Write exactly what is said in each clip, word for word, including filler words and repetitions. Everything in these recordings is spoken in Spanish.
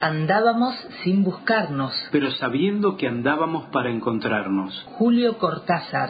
Andábamos sin buscarnos. Pero sabiendo que andábamos para encontrarnos. Julio Cortázar.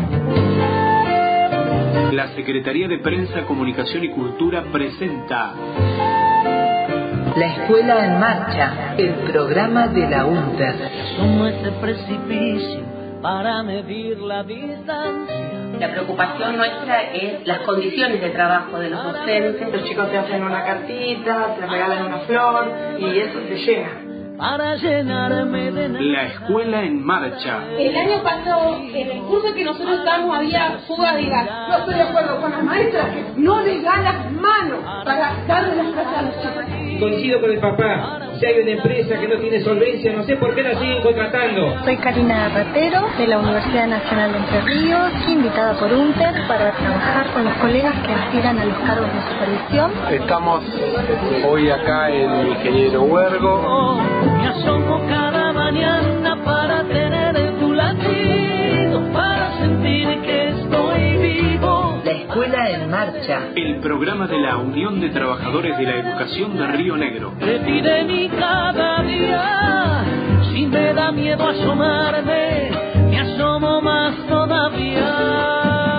La Secretaría de Prensa, Comunicación y Cultura presenta La Escuela en Marcha, el programa de la UNTER. Asomo ese precipicio para medir la distancia. La preocupación nuestra es las condiciones de trabajo de los docentes. Los chicos te hacen una cartita, te regalan una flor y eso te llena. Para llenarme de nada. La Escuela en Marcha. El año pasado, en el curso que nosotros estábamos, había fuga de gas. No estoy de acuerdo con las maestras que no les dan las manos para darle las clases a los chicos. Coincido con el papá. Si hay una empresa que no tiene solvencia, no sé por qué la siguen contratando. Soy Karina Ratero, de la Universidad Nacional de Entre Ríos, invitada por UNTER para trabajar con los colegas que aspiran a los cargos de supervisión. Estamos hoy acá en Ingeniero Huergo. Me asomo cada mañana para tener tu latido, para sentir que estoy vivo. La Escuela en Marcha. El programa de la Unión de Trabajadores de la Educación de Río Negro. De ti de mí cada día, si me da miedo asomarme, me asomo más todavía.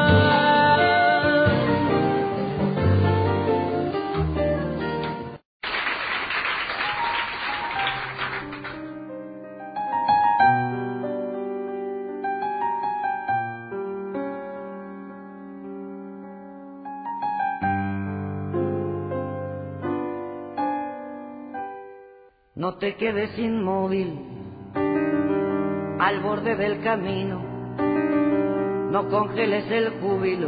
No te quedes inmóvil al borde del camino, no congeles el júbilo,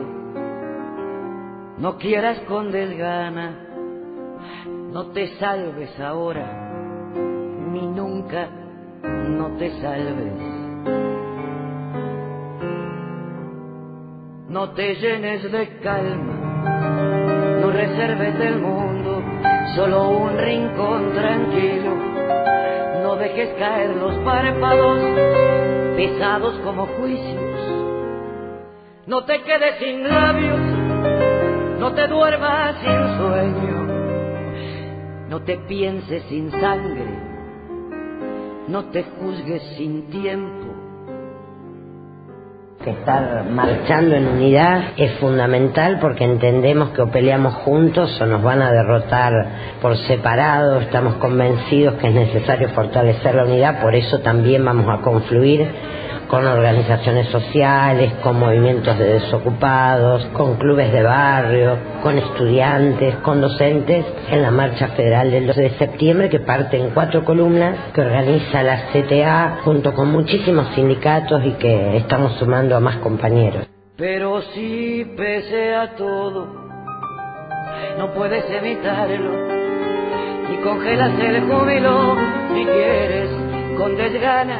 no quieras con desgana, no te salves ahora, ni nunca no te salves. No te llenes de calma, no reserves del mundo solo un rincón tranquilo. No dejes caer los párpados pesados como juicios. No te quedes sin labios, no te duermas sin sueño, no te pienses sin sangre, no te juzgues sin tiempo. Estar marchando en unidad es fundamental porque entendemos que o peleamos juntos o nos van a derrotar por separado. Estamos convencidos que es necesario fortalecer la unidad, por eso también vamos a confluir con organizaciones sociales, con movimientos de desocupados, con clubes de barrio, con estudiantes, con docentes en la marcha federal del doce de septiembre, que parte en cuatro columnas, que organiza la C T A junto con muchísimos sindicatos y que estamos sumando a más compañeros. Pero si pese a todo no puedes evitarlo, ni congelas el júbilo, ni quieres con desgana.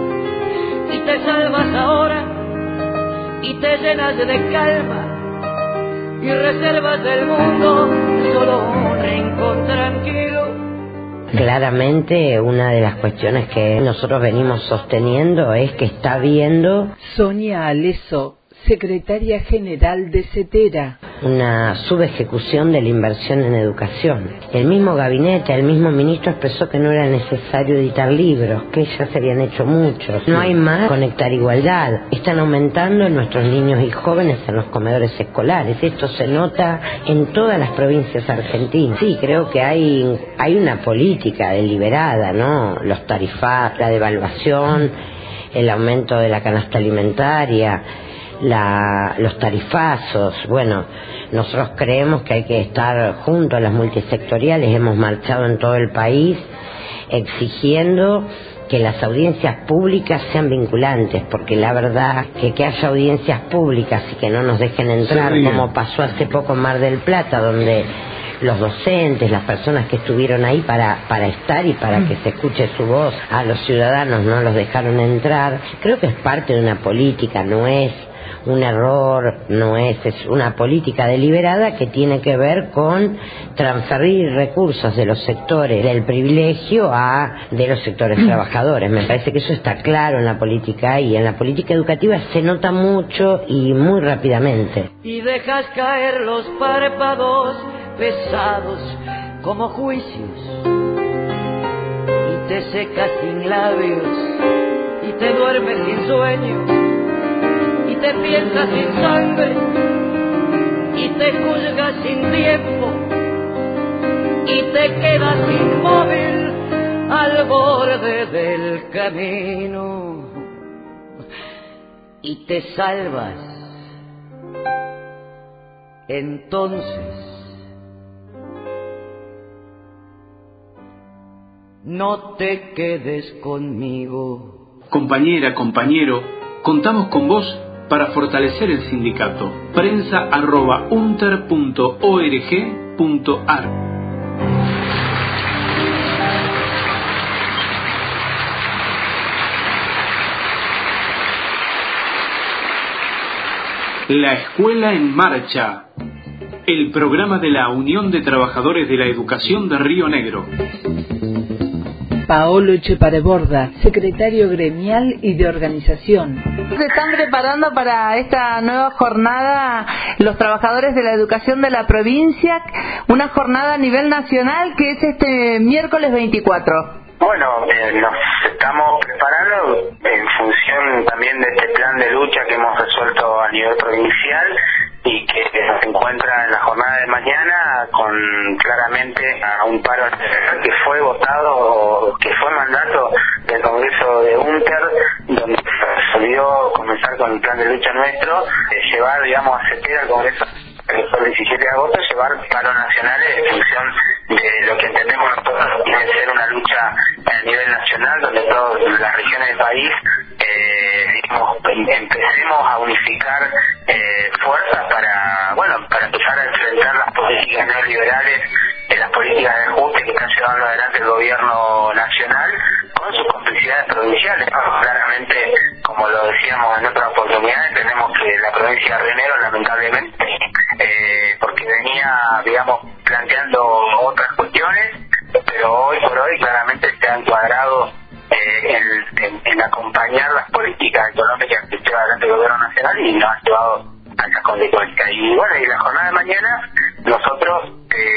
Y te salvas ahora y te llenas de calma y reservas del mundo solo un rincón tranquilo. Claramente una de las cuestiones que nosotros venimos sosteniendo es que está habiendo Sonia Aleso, secretaria general de CETERA. Una subejecución de la inversión en educación. El mismo gabinete, el mismo ministro expresó que no era necesario editar libros, que ya se habían hecho muchos. No hay más conectar igualdad. Están aumentando nuestros niños y jóvenes en los comedores escolares. Esto se nota en todas las provincias argentinas. Sí, creo que hay, hay una política deliberada, ¿no? Los tarifazos, la devaluación, el aumento de la canasta alimentaria, La, los tarifazos. Bueno, nosotros creemos que hay que estar junto a las multisectoriales. Hemos marchado en todo el país exigiendo que las audiencias públicas sean vinculantes, porque la verdad que que haya audiencias públicas y que no nos dejen entrar, como pasó hace poco en Mar del Plata, donde los docentes, las personas que estuvieron ahí para, para estar y para que se escuche su voz, a los ciudadanos no los dejaron entrar. Creo que es parte de una política, no es un error, no es, es una política deliberada que tiene que ver con transferir recursos de los sectores del privilegio a de los sectores trabajadores. Me parece que eso está claro en la política, y en la política educativa se nota mucho y muy rápidamente. Y dejas caer los párpados pesados como juicios. te secas sin labios, y te duermes sin sueño, y te piensas sin sangre, y te juzgas sin tiempo, y te quedas inmóvil al borde del camino, y te salvas. Entonces no te quedes conmigo. Compañera, compañero, contamos con vos para fortalecer el sindicato. Prensa arroba unter punto org punto ar. La Escuela en Marcha, el programa de la Unión de Trabajadores de la Educación de Río Negro. Paolo Echepareborda, secretario gremial y de organización. Se están preparando para esta nueva jornada los trabajadores de la educación de la provincia, una jornada a nivel nacional que es este miércoles veinticuatro. Bueno, eh, nos estamos preparando en función también de este plan de lucha que hemos resuelto a nivel provincial y que se encuentra en la jornada de mañana con claramente a un paro que fue votado, que fue mandato del Congreso de UNTER, donde se resolvió comenzar con el plan de lucha nuestro, eh, llevar, digamos, a CETERA al Congreso el diecisiete de agosto, llevar paros nacionales en función de lo que entendemos nosotros que tiene que ser una lucha a nivel nacional, donde todas las regiones del país eh, digamos, empecemos a unificar eh, fuerzas para, bueno, para empezar a enfrentar las políticas neoliberales, eh, las políticas de ajuste que están llevando adelante el gobierno nacional con sus complicidades provinciales. ¿No? Claramente, como lo decíamos en otras oportunidades, tenemos que la provincia de Río Negro, lamentablemente, eh, porque venía, digamos, planteando otras cuestiones, pero hoy por hoy claramente se ha encuadrado eh, en, en, en acompañar las políticas económicas que lleva adelante el gobierno nacional y nos ha llevado a esas consecuencias. Y bueno, y la jornada de mañana nosotros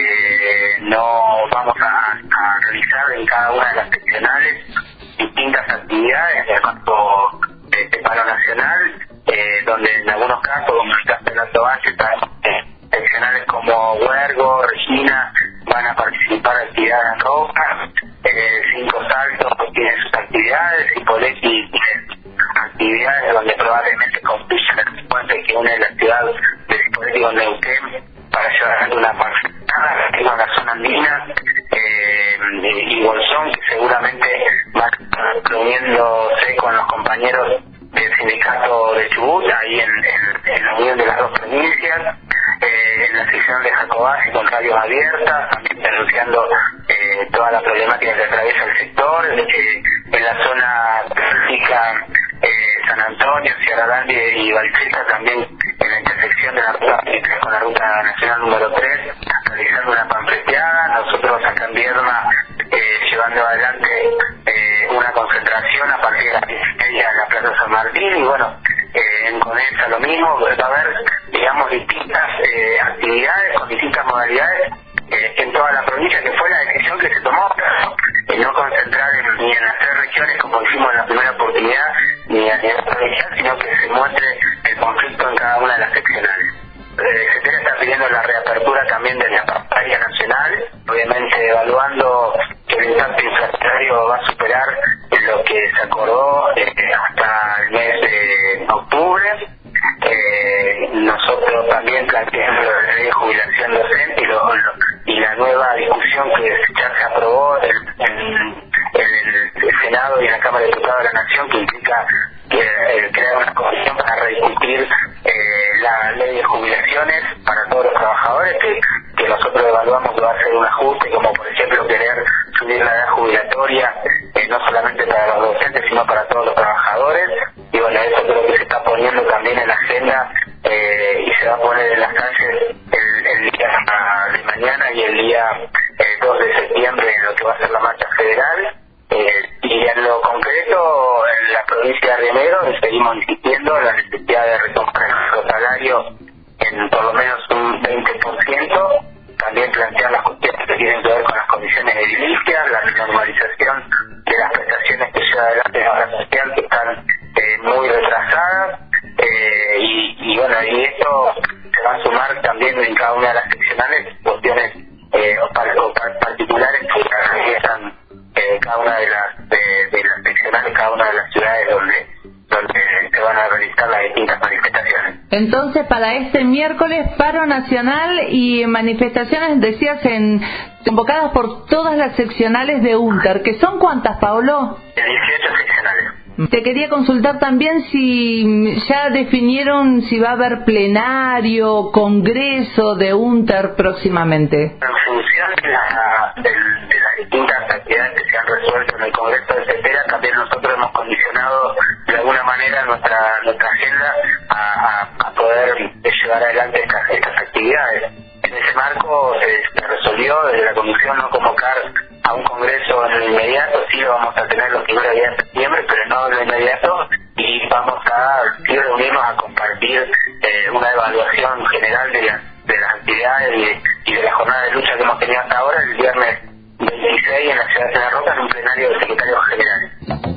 eh, no vamos a, a realizar en cada una de las seccionales distintas actividades en el marco de este paro nacional, eh, donde en algunos casos, como el caso de Alto Valle, eh, seccionales como Huergo, Regina, van a participar de actividades en Roca, eh, Cinco Saltos tiene sus actividades, y Poletti tiene actividades donde probablemente construyan el puente que une la ciudad de Poletti con Neuquén para llevar a una parcelada que es una zona andina, eh, y Bolsón, que seguramente va a estar reuniéndose con los compañeros del sindicato de Chubut, ahí en, en, en la unión de las dos provincias, eh, en la sección de Jacobasi con radios abiertas, también denunciando eh, toda la problemática que atraviesa el sector, eh, en la zona crítica eh, San Antonio, Sierra Grande y Valcheta, también en la intersección de la ruta veintitrés con la ruta nacional número tres, realizando una panfleteada. Nosotros acá en Viedma eh, llevando adelante eh, una concentración a partir de las diez y media en la Plaza San Martín, y bueno, eh, en Conesa lo mismo, va a haber, digamos, distintas eh, actividades con distintas modalidades eh, en toda la provincia, que fue la decisión que se tomó, en no concentrar en, ni en las tres regiones como hicimos en la primera oportunidad, ni a nivel provincial, sino que se muestre el conflicto en cada una de las seccionales. Eh, CETERA está pidiendo la reapertura también de la pantalla nacional, obviamente evaluando que el impacto inflacionario va a superar lo que se acordó eh, hasta el mes de octubre. Eh, nosotros también planteamos la ley de jubilación docente y, lo, lo, y la nueva discusión que ya se aprobó en, en, en el Senado y en la Cámara de Diputados de la Nación, que implica que, eh, crear una comisión para rediscutir eh, la ley de jubilaciones para todos los trabajadores, que, que nosotros evaluamos que va a ser un ajuste, como por ejemplo querer subir la edad jubilatoria, eh, no solamente para los docentes, sino para todos los trabajadores. Y bueno, eso creo que se está poniendo también en la agenda eh, y se va a poner en las calles el, el día de mañana y el día eh, dos de septiembre en lo que va a ser la marcha federal. Eh, y en lo concreto, en la provincia de Río Negro seguimos insistiendo en la necesidad de retomar el salario en por lo menos un veinte por ciento, también plantear las cuestiones que tienen que ver con las condiciones edilicias, la normalización Entonces, para este miércoles, paro nacional y manifestaciones, decías, en convocadas por todas las seccionales de UNTER, ¿que son cuántas, Paolo? dieciocho seccionales. Te quería consultar también si ya definieron si va a haber plenario, congreso de UNTER próximamente. En función de, la, de, de las distintas actividades que se han resuelto en el Congreso de CETERA, también nosotros hemos condicionado de alguna manera nuestra nuestra agenda a, a, a poder llevar adelante estas, estas actividades. En ese marco se, se resolvió desde la Comisión no convocar a un congreso en el inmediato. Sí lo vamos a tener los primeros días de septiembre, pero no en el inmediato, y vamos a sí, reunirnos a compartir eh, una evaluación general de, la, de las actividades y, y de la jornada de lucha que hemos tenido hasta ahora el viernes veintiséis en la ciudad de General Roca en un plenario de secretarios generales.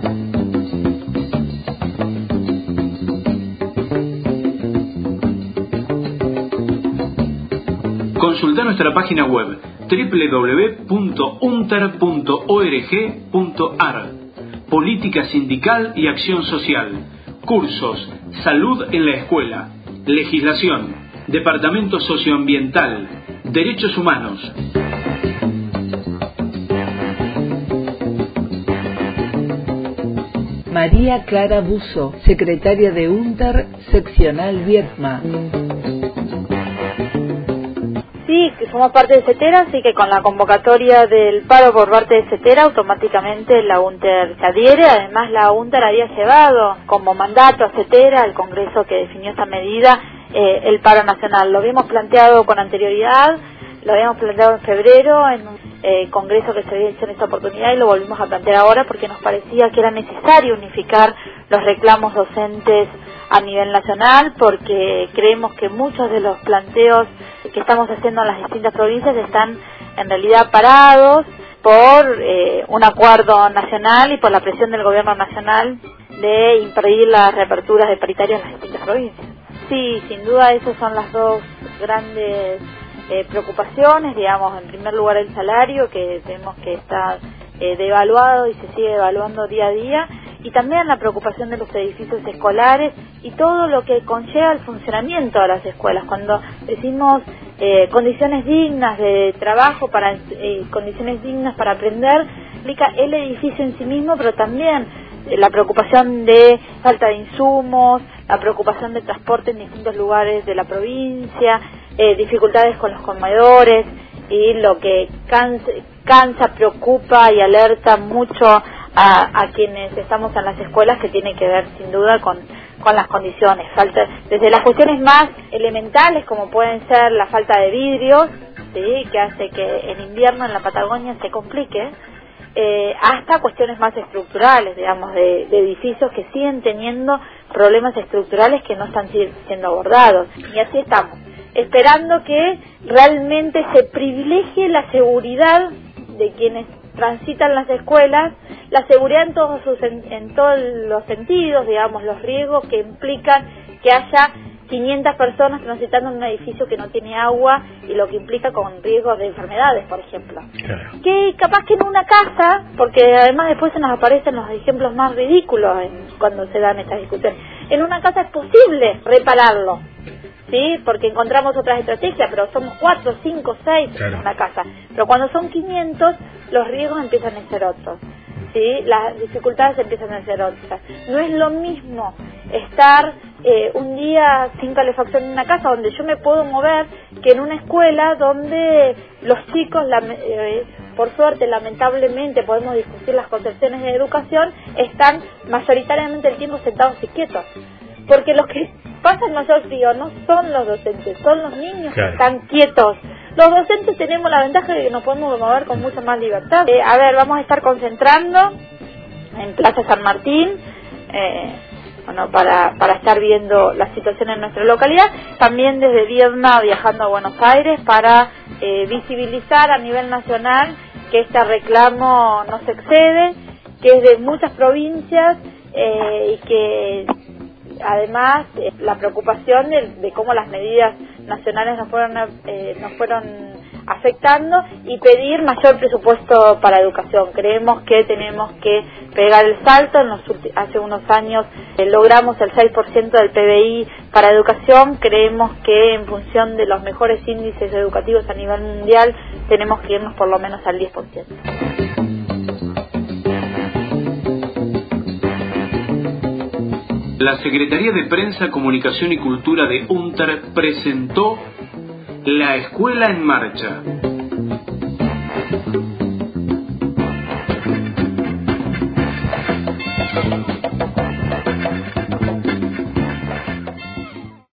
Consulta nuestra página web doble u doble u doble u punto unter punto org punto ar. Política sindical y acción social. Cursos. Salud en la escuela. Legislación. Departamento socioambiental. Derechos humanos. María Clara Buzo, secretaria de UNTER, seccional Viedma. Sí, que somos parte de CETERA, así que con la convocatoria del paro por parte de CETERA, automáticamente la UNTER se adhiere. Además, la UNTER había llevado como mandato a CETERA, el Congreso que definió esta medida, eh, el paro nacional. Lo habíamos planteado con anterioridad, lo habíamos planteado en febrero en un eh, Congreso que se había hecho en esta oportunidad, y lo volvimos a plantear ahora porque nos parecía que era necesario unificar los reclamos docentes a nivel nacional, porque creemos que muchos de los planteos que estamos haciendo en las distintas provincias están en realidad parados por eh, un acuerdo nacional y por la presión del gobierno nacional de impedir las reaperturas de paritarias en las distintas provincias. Sí, sin duda esas son las dos grandes eh, preocupaciones, digamos, en primer lugar el salario, que vemos que está eh, devaluado y se sigue devaluando día a día, y también la preocupación de los edificios escolares y todo lo que conlleva el funcionamiento de las escuelas. Cuando decimos eh, condiciones dignas de trabajo, para eh, condiciones dignas para aprender, implica el edificio en sí mismo, pero también eh, la preocupación de falta de insumos, la preocupación de transporte en distintos lugares de la provincia, eh, dificultades con los comedores, y lo que cansa, cansa, preocupa y alerta mucho a, a quienes estamos en las escuelas, que tiene que ver sin duda con, con las condiciones. Falta, desde las cuestiones más elementales, como pueden ser la falta de vidrios, ¿sí?, que hace que en invierno en la Patagonia se complique, eh, hasta cuestiones más estructurales, digamos, de, de edificios que siguen teniendo problemas estructurales que no están siendo abordados. Y así estamos, esperando que realmente se privilegie la seguridad de quienes transitan las escuelas, la seguridad en todos sus en, en todos los sentidos, digamos, los riesgos que implican que haya quinientas personas transitando en un edificio que no tiene agua, y lo que implica con riesgos de enfermedades, por ejemplo. Claro. Que capaz que en una casa, porque además después se nos aparecen los ejemplos más ridículos en, cuando se dan estas discusiones, en una casa es posible repararlo, ¿sí?, porque encontramos otras estrategias, pero somos cuatro, cinco, seis claro. en una casa. Pero cuando son quinientos, los riesgos empiezan a ser otros, ¿sí?, las dificultades empiezan a ser otras. No es lo mismo estar eh, un día sin calefacción en una casa donde yo me puedo mover, que en una escuela donde los chicos, la, eh, por suerte, lamentablemente, podemos discutir las concepciones de educación, están mayoritariamente el tiempo sentados y quietos. Porque los que pasan mayor frío no son los docentes, son los niños claro. que están quietos. Los docentes tenemos la ventaja de que nos podemos mover con mucha más libertad. Eh, a ver, vamos a estar concentrando en Plaza San Martín, eh, bueno, para, para estar viendo la situación en nuestra localidad. También desde Viedma viajando a Buenos Aires para eh, visibilizar a nivel nacional que este reclamo no se excede, que es de muchas provincias eh, y que además eh, la preocupación de, de cómo las medidas nacionales no fueron eh, no fueron afectando y pedir mayor presupuesto para educación. Creemos que tenemos que pegar el salto. En los hace unos años eh, logramos el seis por ciento del P B I para educación. Creemos que en función de los mejores índices educativos a nivel mundial tenemos que irnos por lo menos al diez por ciento. La Secretaría de Prensa, Comunicación y Cultura de UNTER presentó La Escuela en Marcha.